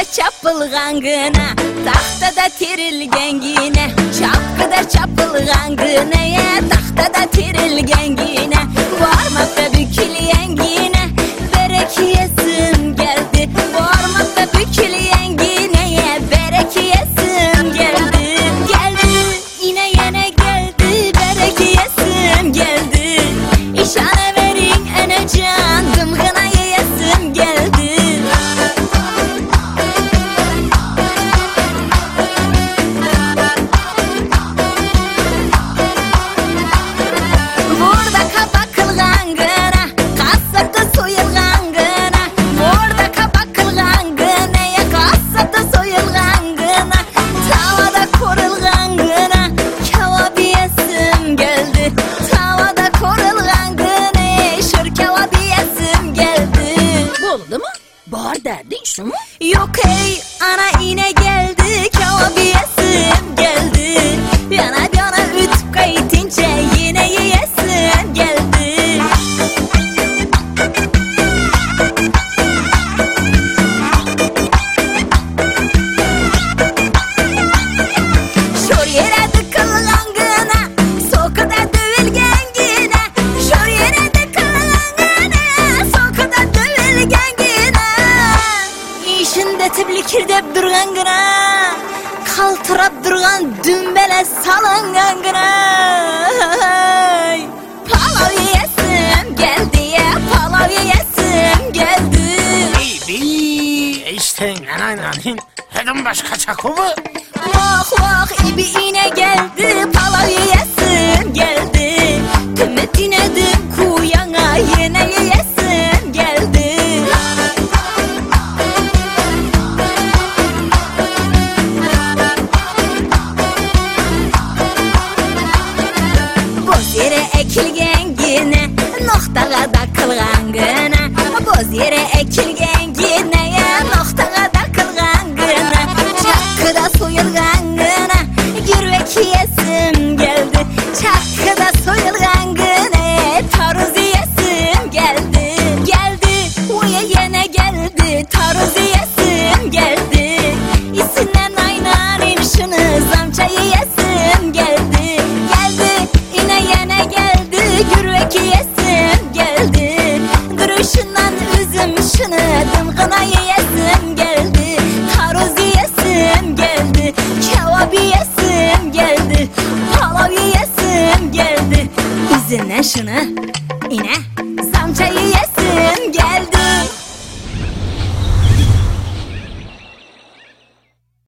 çapılgan gına, tahtada terilgen gine. Çapkıda çapılgan gına, tahtada terilgen gine. Varmakta bükülyen gine, berekiyesim geldi. Varmakta bükülyen gine, berekiyesim geldi. Geldi, yine yine geldi, berekiyesim geldi. İşane verin enecan, dımgına yeyesim geldi. Burada kabak kılgan gına, kasapta soyulgan gına. Burada kabak kılgan gına, kasapta soyulgan gına. Tavada korulgan gına, kebap yesim geldi. Tavada korulgan gına, şır kebap yesim geldi. Oldu mu? Bağır derdin şu mu? Yok ey ana yine geldi, kebap yesim geldi. Yana ütüp kayıtınca yine yesim geldi. Şor yere tıkılgan gına, sokada dövülgen gine. Şor yere tıkılgan gına, sokada dövülgen gine. İşinde tiblikir durgan gına, kaltırap durgan dümbele salıngan gına. Palav yesim geldi ya, palav yesim geldi. İşte anayın hedim başka çakımı. Vah vah ibi yine geldi, palav yesim geldi. Tümet inedim kuyana, yine yesim geldi. Boz yere ekilgen gine, noktaga da kılgan gına. Boz yere ekilgen gine, noktaga da kılgan gına. Çakkıda soyulgan gına, gürvek yesim geldi. Çakkıda soyulgan gına, taruzi yesim geldi. Geldi, uya yine geldi, taruzi yesim geldi. İsinden aynanin şunu zamçayı yesim geldi. Geldi, yine yine geldi, gürvek yesim geldi. Duruşundan üzüm şunu dımgına yesim geldi. Taruzi yesim geldi, kebap yesim geldi. Palav yesim geldi. Üzüne şunu